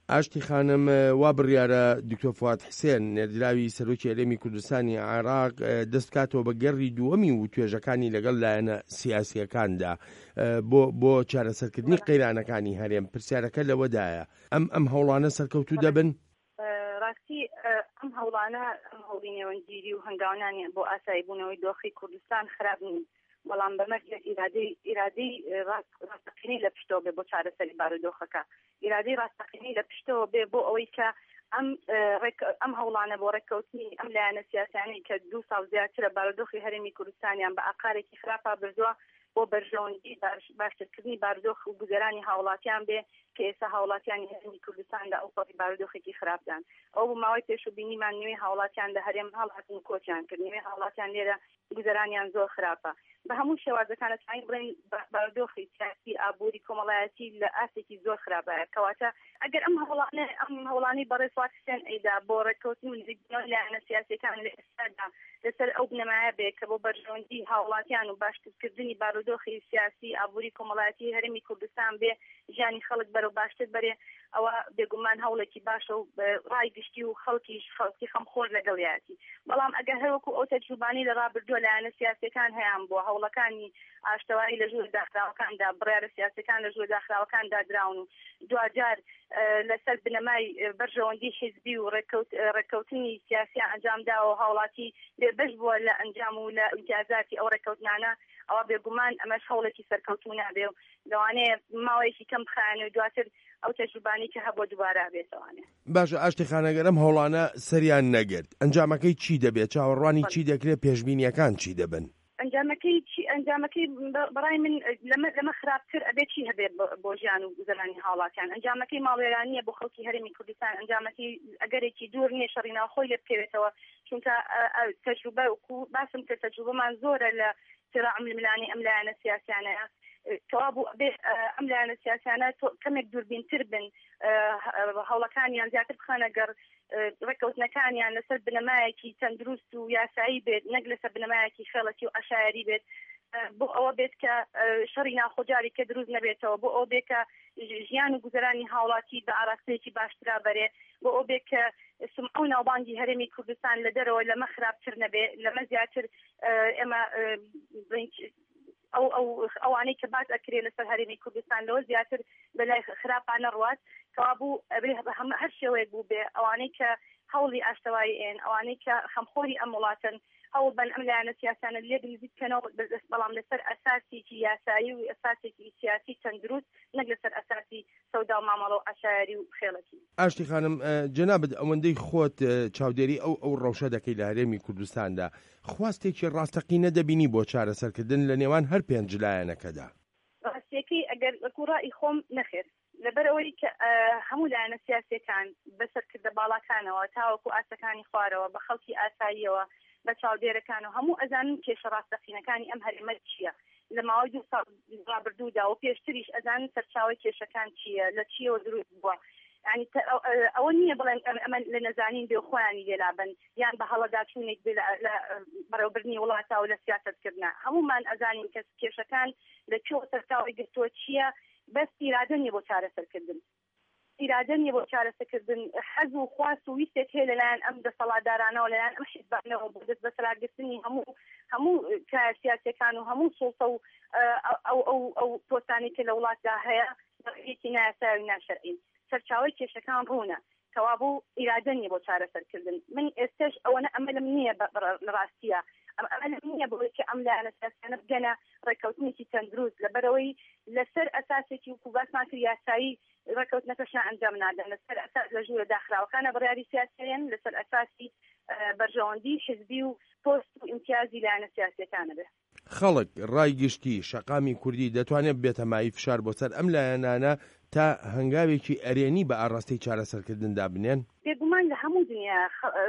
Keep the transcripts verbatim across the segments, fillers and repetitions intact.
ئاشتی خانم وا بڕیارە دکتۆر فواد حسێن نێردراوی سەرۆکی هەرێمی کوردستانی عێراق دەستکاتەوە بە گەڕی دووەمی و توێژەکانی لەگەڵ لایەنە سیاسیەکاندا بۆ بۆ چارەسەرکردنی قەیرانەکانی هەرێم. پرسیارەکە لەوەدایە ئەم ئەم هەوڵانە سەرکەوتوو دەبن؟ ڕاستی ئەم هەوڵانە ئەم هەوڵی نێوەندگیری و هەنگاوانانی بۆ ئاساییبوونەوەی دۆخی کوردستان خراپ نین، بەڵام بەمەرجێ ئیرادەی ئیرادەی ڕاستەقینەی لە پشتەوە بێ بۆ چارەسەری بارودۆخەکە، ئیرادەی ڕاستەقینەی لە پشتەوە بێ بۆ ئەوەی کە ئەم ئەم هەوڵانە بۆ ڕێککەوتنی ئەم لایەنە سیاسیانی کە دوو ساڵ زیاترە بارودۆخی هەرێمی کوردستانیان بە ئاقارێکی خراپا بردووە بۆ بەرژەوەندی باشترکردنی بارودۆخ و گوزەرانی هاوڵاتیان بێ کە ئێستا هاوڵاتیانی هەرێمی کوردستاندا ئەو قەڵی بارودۆخێکی خراپدان. ئەو بۆ ماوەی پێشوبینیمان نوێی هاوڵاتیان لە هەرێم هەڵهاتن و کۆچیان کرد، نوێی هاوڵاتیان لێرە گوزەرانیان زۆر خراپە. بە هەموو شێوازەکانە توانین بڵێن بارودۆخی سیاسی ئابووری کۆمەڵایەتی لە ئاسێکی زۆر خراپەیە، کەواتە ئەگەر ئەم هەوڵانە ئەم هەوڵانی بەڕێز فواد حسێن ئەیدا بۆ ڕێککەوتنی و نزیکبوونەوەی لایەنە سیاسیەکان لە ئێستادا لەسەر ئەو بنەمایە بێ کە بۆ بەرژەوەندی هاوڵاتیان و باشترکردنی بارودۆخی سیاسی ئابووری کۆمەڵایەتی هەرێمی کوردستان بێ ژیانی خەڵک بەرەو باشتر بەرێ، ئەوە بێگومان هەوڵێکی باشە و ڕای گشتی و خەڵکیش خەڵکی خەمخۆر لەگەڵیاتی. بەڵام ئەگەر هەروەکو ئەو تەجروبانی لە ڕابردووە لایەنە سیاسیەکان هەیان بۆ هەوڵەکانی ئاشتەوایی لە ژوور داخراوەکاندا بڕیارە سیاسەکان لە ژوور داخراوەکاندا دراون و دوجار لەسەر بنەمای بەرژەوەندی حیزبی و ڕێککەوتنی سیاسی ئەنجامدا و هاوڵاتی بێبەش بووە لە ئەنجام و لە ئیمتیازاتی ئەو ڕێککەوتنانە، ئەوە بێگومان ئەمەش هەوڵێکی سەرکەوتوو نابێ و لەوانەیە ماوەیەکی کەم بخایەنێ و دواتر ئەو تەجروبانی کە هەبووە دووبارە بێتەوانێ. باشە ئاشتی خانەگەرم هەوڵانە سەریان نەگرت، ئەنجامەکەی چی دەبێت؟ چاوەڕوانی چی دەکرێت؟ پێشبینیەکان چی دەبن؟ ئەنجامەکەی ئەنجامەکەی بەڕای من لەمە لەمە خراپتر ئەبێت چی هەبێت بۆ ژیان و گوزەرانی هاوڵاتیان. ئەنجامەکەی ماڵوێرانیە بۆ خەڵکی هەرێمی کوردستان، ئەنجامەکەی ئەگەرێکی دوور نییە شەڕیناوخۆی لێ بکەوێتەوە، چونکە تەجروبە و باسم کرد تەجروبەمان زۆرە لە صراع الململانی ئەم لایەنە سیاسیانەیە کەوابوو ئەم لایەنە سیاسیانە کەمێک دووربینتر بن، هەوڵەکانیان زیاتر بخەنە گەڕ ڕێککەوتنەکانیان لەسەر بنەمایەکی تەندروست و یاسایی بێت، نەک لەسەر بنەمایەکی خێڵەتی و ئەشایری بێت، بۆ ئەوە بێت کە شەڕی ناخۆجاری کە دروست نەبێتەوە، بۆ ئەو بێت کە ژیان و گوزەرانی هاوڵاتی بە ئاراستەیەکی باشترا بەرێ، بۆ ئەو بێت کە سمعە و ناوبانگی هەرێمی کوردستان لە دەرەوە لەمە خراپتر نەبێ، لەمە زیاتر ئێمە ئەو ئەو ئەوانەی کە باز ئەکرێ لەسەر هەرێمی کوردستان لەوە زیاتر بەلای خراپانە ڕوات، کەوابوو هەر شێوەیەک بوو بێ ئەوانەی کە هەوڵی ئاشتەوایی ئێن، ئەوانەی کە خەمخۆری ئەم وڵاتن هەوڵ بن ئەم لایەنە سیاسانە لێ بنزیکەنەوە، بەڵام لەسەر ئەساسێکی یاسایی و ئەساسێکی سیاسی تەندروست، نەک لەسەر ئەساسی سەودا و مامەڵە و ئاشایری و خێڵەتی. ئاشتی خانم جەنابەت ئەوەندەی خۆت چاودێری ئەو ئەو ڕەوشە دەکەی لە هەرێمی کوردستاندا، خواستێکی ڕاستەقینە دەبینی بۆ چارەسەرکردن لە نێوان هەر پێنج لایەنەکەدا؟ ڕاستیەکەی ئەگەر ڕای خۆم نەخێر لەبەرەوەی کە هەموو لایەنە سیاسیەکان بەسەرکردە باڵاکانەوە تاوەکو ئاسەکانی خوارەوە بە خەڵکی ئاساییەوە بە چاودێرەکان و هەموو ئەزانن کێشە ڕاستەقینەکانی ئەم هەرێمە چییە لە ماوەی دوو ساڵ ڕابردوودا و پێشتریش ئەزانن سەرچاوی کێشەکان چییە، لە چیەوە دروست بووە. يعني ئەوە نییە بڵێن ئەمە لە نەزانین بێ خۆیانی لێلابن یان بە هەڵەداچوونێک لە بەڕێوەبردنی وڵاتە و لە سیاسەتکردنا. هەمومان ئەزانین کە کێشەکان لە کوێوە سەرچاوی گرتووە چییە، بەس ئیرادە نییە بۆ چارەسەرکردن. ئیرادە نییە بۆ چارەسەرکردن، حەز و خواست و ویستێک هەیە لەلایەن ئەم دەسەڵاتدارانەوە لەلایەن ئەم حیزبانەوە بۆ دەست بەسەرگرتنی هەموو هەموو کار سیاسیەکان و هەموو سوڵتە و ئەو ئەو ئەو پۆستانی کە لە وڵاتدا هەیە بەڕێوەیەکی نایاسایی و ناشەرعی. سەرچاوی کێشەکان ڕوونە، کەوابوو ئیرادە نییە بۆ چارەسەرکردن. من ئێستش ئەوەنە ئەمە لەم نییە لە ڕاستیە، ئەمە لەم نییە بڵێ کە ئەم لایەنە سیاسیانە بگەنە ڕێککەوتنێکی تەندروست، لەبەرەوەی لەسەر ئەساسێکی وەکو باسمان کرد یاسایی ڕێککەوتنەکەشیان ئەنجام نادەن، لەسەر ئەساس لە ژوورە داخراوەکانە بڕیاری سیاسییان، لەسەر ئەساسی بەرژەوەندی حیزبی و پۆست و ئیمتیازی لایەنە سیاسیەکانە بێ. خەڵک ڕای گشتی شەقامی کوردی دەتوانێت بێتە مای فشار بۆ سەر ئەم لایەنانە تا هەنگاوێکی ئەرێنی بە ئاڕاستی چارەسەرکردندا بنێن؟ بێگومان لە هەموو دنیا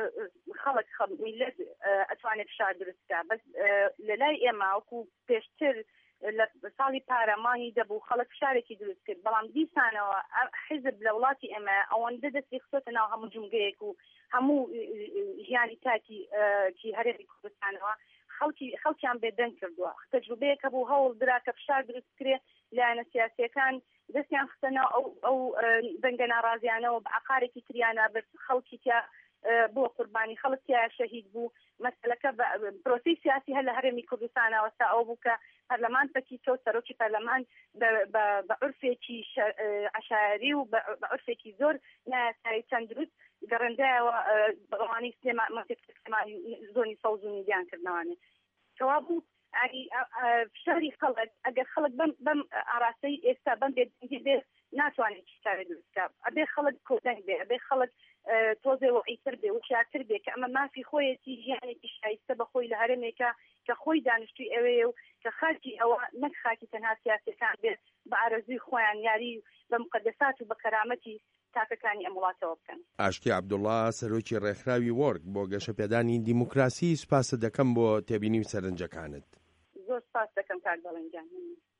خەڵک میلەت ئەتوانێت فشار دروستکە، بەس لە لای ئێمە وەکو پێشتر لە ساڵی پارەمانی دەبوو خەڵک فشارێکی دروست کرد، بەڵام دیسانەوە حیزب لە وڵاتی ئێمە ئەوەندە دەستی خستۆتە ناو هەموو جمگەیەک و هەموو ژیانی تاکی کی هەرێمی کوردستانەوە خەڵکی خەڵکیان بێدەنگ کردووە. تەجروبەیەکە بوو هەوڵ درا کە فشار دروست کرێ لایەنە سیاسیەکان دەستیان خستەنەوە ئەو ئەو دەنگە ناڕازیانەوە بە عقارێکی تریانە بە خەڵکی تیا بۆ قوربانی خەڵکیان شەهید بوو. مەسەلەکە پرۆسی سیاسی هەر لە هەرێمی کوردستانەوە تا ئەو بوو کە پەرلەمان پەکیتۆ سەرۆکی پەرلەمان بە عورفێکی عەشایری و بە عورفێکی زۆر نایاسایی تەندروست گەڕەندایەوە بەڕەوانی سلێمانی زۆنی سەوز و میدیان کردنەوانێ کەوا بوو فشاری خەڵک ئەگەر خەڵک بەم ئاراستەی ئێستا بەم بێدەنگی بێ ناتوانێت شتێک دروستکە ئەبێ خەڵک کۆدەنگ بێ ئەبێ خەڵک تۆزێ وەعیتر بێ وشارتر بێ کە ئەمە مافی خۆیەتی ژیانێکی شایستە بەخۆی لە هەرێمێکە کە خۆی دانیشتووی ئەوەیە و کە خاکی ئەوە نەک خاکی تەنها سیاسەکان بێت بە ئارەزوی خۆیان یاری بە مقدسات و بە کەرامەتی تاکەکانی ئەم وڵاتەوە بکەن. ئاشتی عەبدوڵڵا سەرۆکی ڕێکخراوی وەرگ بۆ گەشەپێدانی دیموکراسی سوپاسە دەکەم بۆ تێبینی و سەرنجەکانت. زۆر سپاس دەکەم کاک بەڵێنجان.